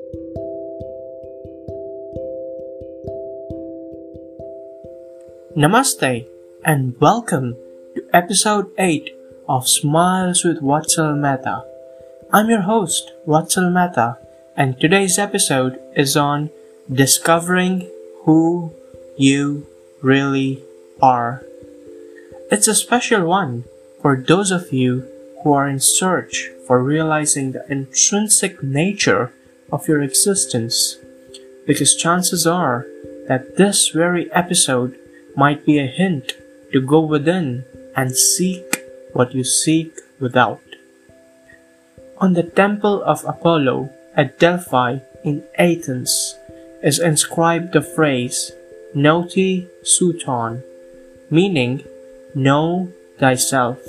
Namaste and welcome to episode 8 of Smiles with Vatsal Mehta. I'm your host, Vatsal Mehta, and today's episode is on discovering who you really are. It's a special one for those of you who are in search for realizing the intrinsic nature of your existence, because chances are that this very episode might be a hint to go within and seek what you seek without. On the temple of Apollo at Delphi in Athens is inscribed the phrase Noti Suton, meaning know thyself.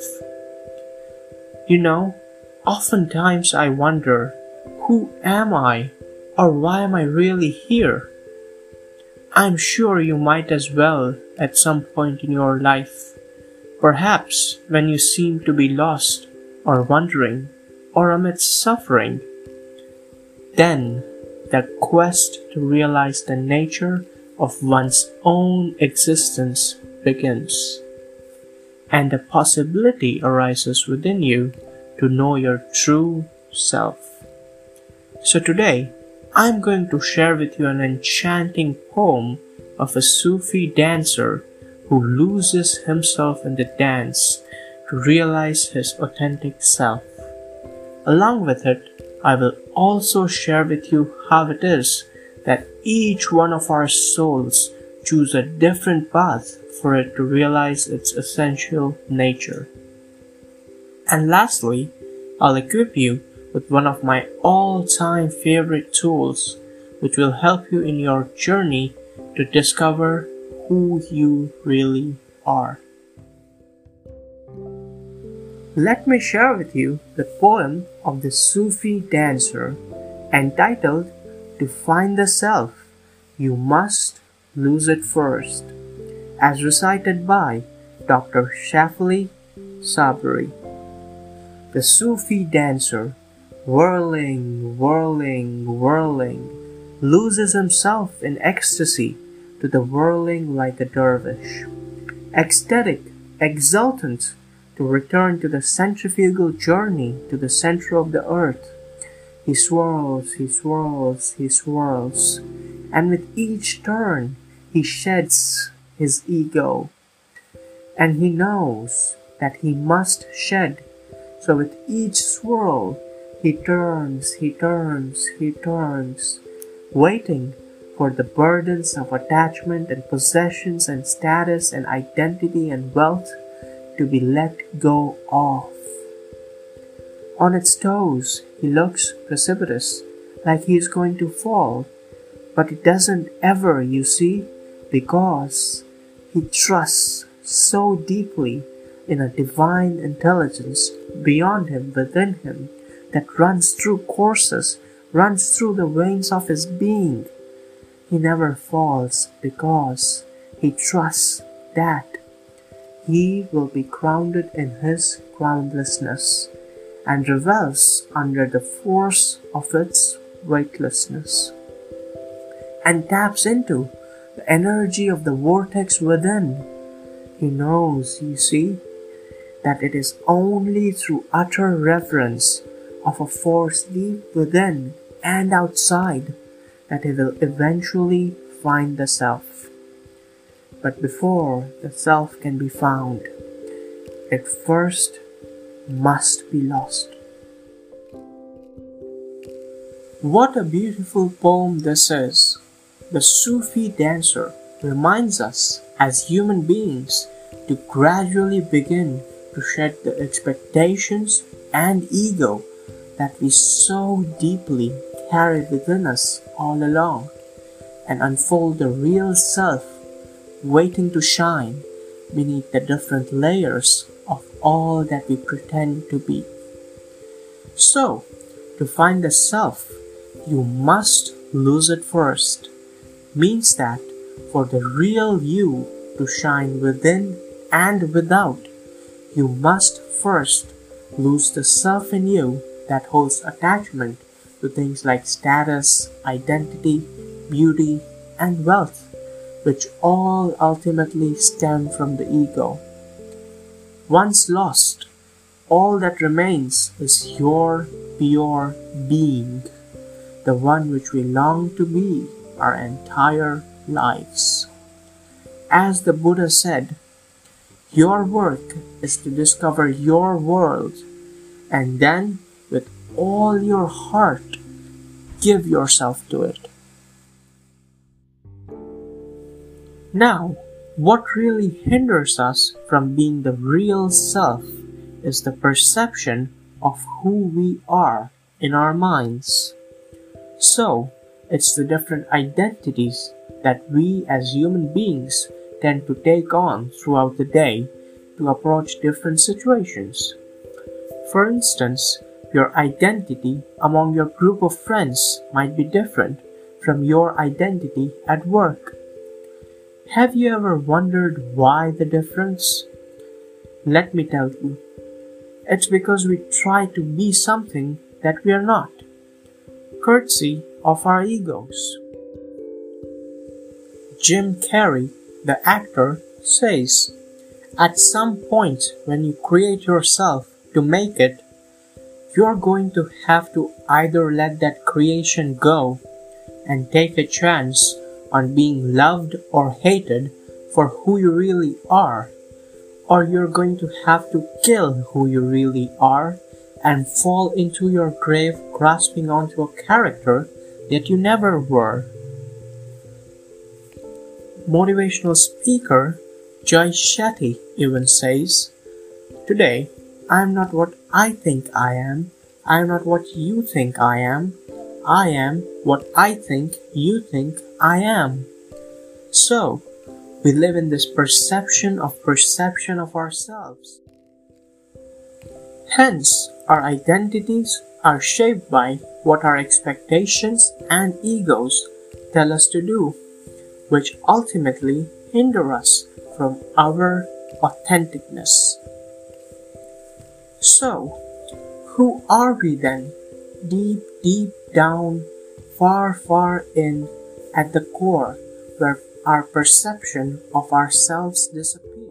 Oftentimes I wonder, who am I, or why am I really here? I'm sure you might as well at some point in your life, perhaps when you seem to be lost or wandering or amidst suffering. Then the quest to realize the nature of one's own existence begins, and the possibility arises within you to know your true self. So today, I'm going to share with you an enchanting poem of a Sufi dancer who loses himself in the dance to realize his authentic self. Along with it, I will also share with you how it is that each one of our souls choose a different path for it to realize its essential nature. And lastly, I'll equip you with one of my all-time favorite tools, which will help you in your journey to discover who you really are. Let me share with you the poem of the Sufi dancer entitled To Find the Self, You Must Lose It First, as recited by Dr. Shafli Sabri. The Sufi dancer, whirling, loses himself in ecstasy to the whirling like a dervish. Ecstatic, exultant, to return to the centrifugal journey to the center of the earth. He swirls, and with each turn he sheds his ego. And he knows that he must shed, so with each swirl he turns, waiting for the burdens of attachment and possessions and status and identity and wealth to be let go of. On its toes, he looks precipitous, like he is going to fall, but it doesn't ever, you see, because he trusts so deeply in a divine intelligence beyond him, within him, that runs through the veins of his being. He never falls because he trusts that he will be grounded in his groundlessness and revels under the force of its weightlessness, and taps into the energy of the vortex within. He knows, you see, that it is only through utter reverence of a force deep within and outside that he will eventually find the self. But before the self can be found, it first must be lost. What a beautiful poem this is. The Sufi dancer reminds us as human beings to gradually begin to shed the expectations and ego that we so deeply carry within us all along, and unfold the real self waiting to shine beneath the different layers of all that we pretend to be. So, to find the self, you must lose it first, means that for the real you to shine within and without, you must first lose the self in you that holds attachment to things like status, identity, beauty, and wealth, which all ultimately stem from the ego. Once lost, all that remains is your pure being, the one which we long to be our entire lives. As the Buddha said, your work is to discover your world, and then, with all your heart, give yourself to it. Now, what really hinders us from being the real self is the perception of who we are in our minds. So, it's the different identities that we as human beings tend to take on throughout the day to approach different situations. For instance, your identity among your group of friends might be different from your identity at work. Have you ever wondered why the difference? Let me tell you. It's because we try to be something that we are not, courtesy of our egos. Jim Carrey, the actor, says, at some point when you create yourself to make it, you're going to have to either let that creation go and take a chance on being loved or hated for who you really are, or you're going to have to kill who you really are and fall into your grave grasping onto a character that you never were. Motivational speaker Jay Shetty even says, today, I am not what I think I am not what you think I am what I think you think I am. So, we live in this perception of ourselves. Hence, our identities are shaped by what our expectations and egos tell us to do, which ultimately hinder us from our authenticness. So, who are we then, deep, deep down, far, far in, at the core, where our perception of ourselves disappear?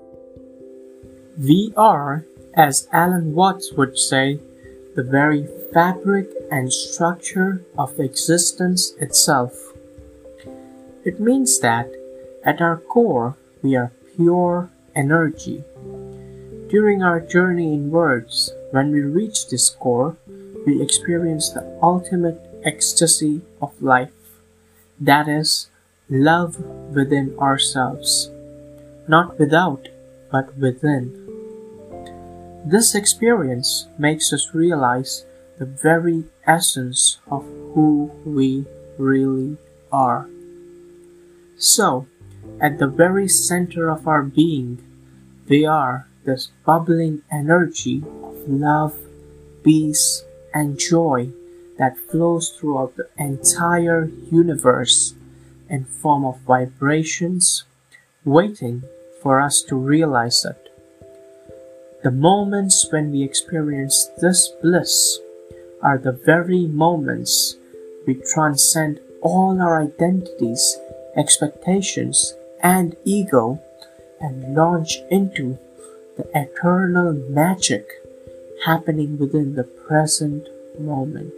We are, as Alan Watts would say, the very fabric and structure of existence itself. It means that, at our core, we are pure energy. During our journey inwards, when we reach this core, we experience the ultimate ecstasy of life. That is, love within ourselves. Not without, but within. This experience makes us realize the very essence of who we really are. So, at the very center of our being, we are this bubbling energy of love, peace, and joy that flows throughout the entire universe in form of vibrations, waiting for us to realize it. The moments when we experience this bliss are the very moments we transcend all our identities, expectations, and ego and launch into the eternal magic happening within the present moment.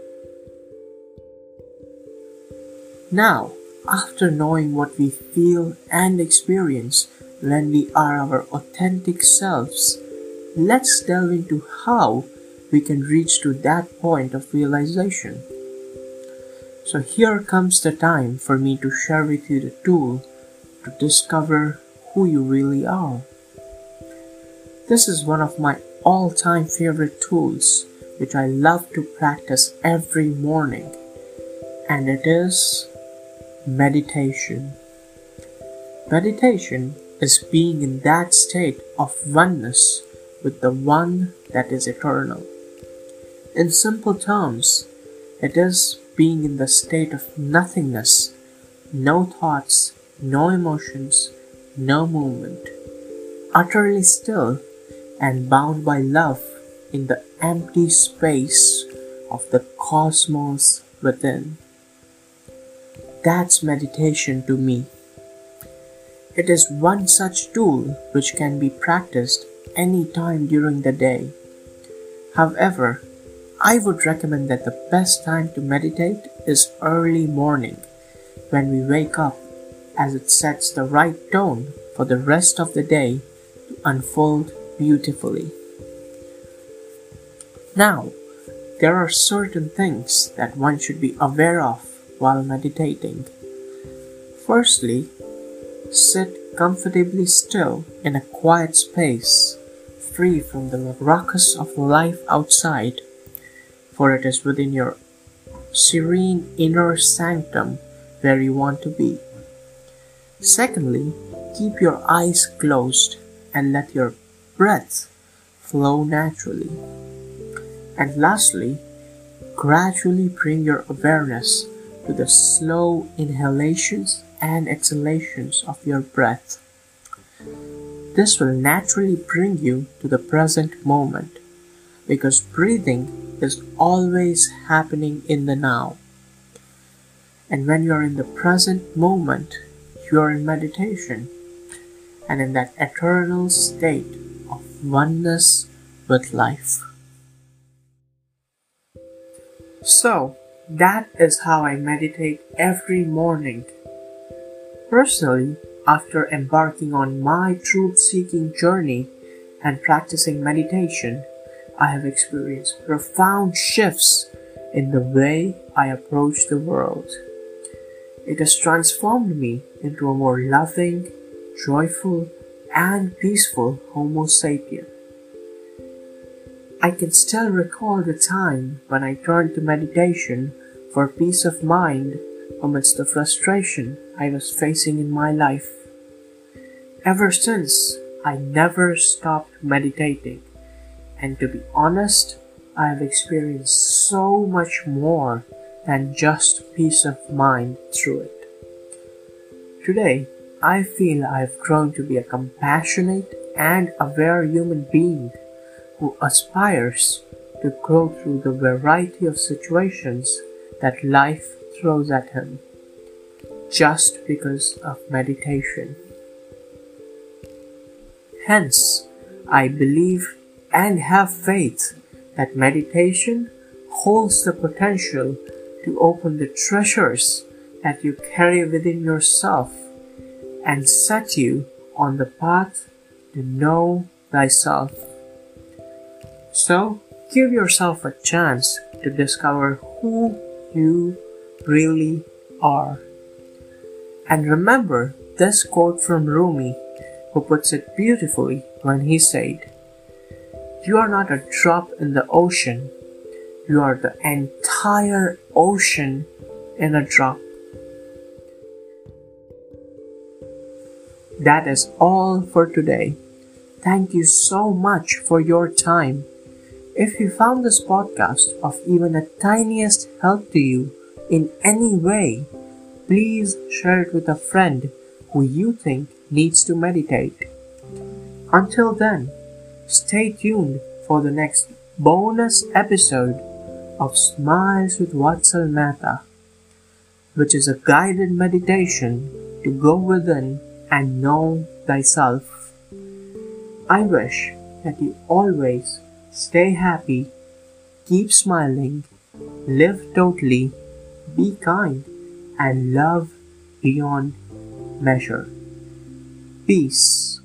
Now, after knowing what we feel and experience when we are our authentic selves, let's delve into how we can reach to that point of realization. So here comes the time for me to share with you the tool to discover who you really are. This is one of my all-time favorite tools which I love to practice every morning, and it is meditation. Meditation is being in that state of oneness with the one that is eternal. In simple terms, it is being in the state of nothingness, no thoughts, no emotions, no movement, utterly still and bound by love in the empty space of the cosmos within. That's meditation to me. It is one such tool which can be practiced any time during the day. However, I would recommend that the best time to meditate is early morning, when we wake up, as it sets the right tone for the rest of the day to unfold beautifully. Now, there are certain things that one should be aware of while meditating. Firstly, sit comfortably still in a quiet space, free from the ruckus of life outside, for it is within your serene inner sanctum where you want to be. Secondly, keep your eyes closed and let your breath flow naturally. And lastly, gradually bring your awareness to the slow inhalations and exhalations of your breath. This will naturally bring you to the present moment, because breathing is always happening in the now. And when you are in the present moment, you are in meditation and in that eternal state of oneness with life. So, that is how I meditate every morning. Personally, after embarking on my truth-seeking journey and practicing meditation, I have experienced profound shifts in the way I approach the world. It has transformed me into a more loving, joyful, and peaceful Homo sapien. I can still recall the time when I turned to meditation for peace of mind amidst the frustration I was facing in my life. Ever since, I never stopped meditating, and to be honest, I have experienced so much more than just peace of mind through it. Today, I feel I have grown to be a compassionate and aware human being who aspires to grow through the variety of situations that life throws at him, just because of meditation. Hence, I believe and have faith that meditation holds the potential to open the treasures that you carry within yourself and set you on the path to know thyself. So, give yourself a chance to discover who you really are. And remember this quote from Rumi, who puts it beautifully when he said, "You are not a drop in the ocean, you are the entire ocean in a drop." That is all for today. Thank you so much for your time. If you found this podcast of even the tiniest help to you in any way, please share it with a friend who you think needs to meditate. Until then, stay tuned for the next bonus episode of Smiles with Vatsal Mehta, which is a guided meditation to go within and know thyself. I wish that you always stay happy, keep smiling, live totally, be kind, and love beyond measure. Peace.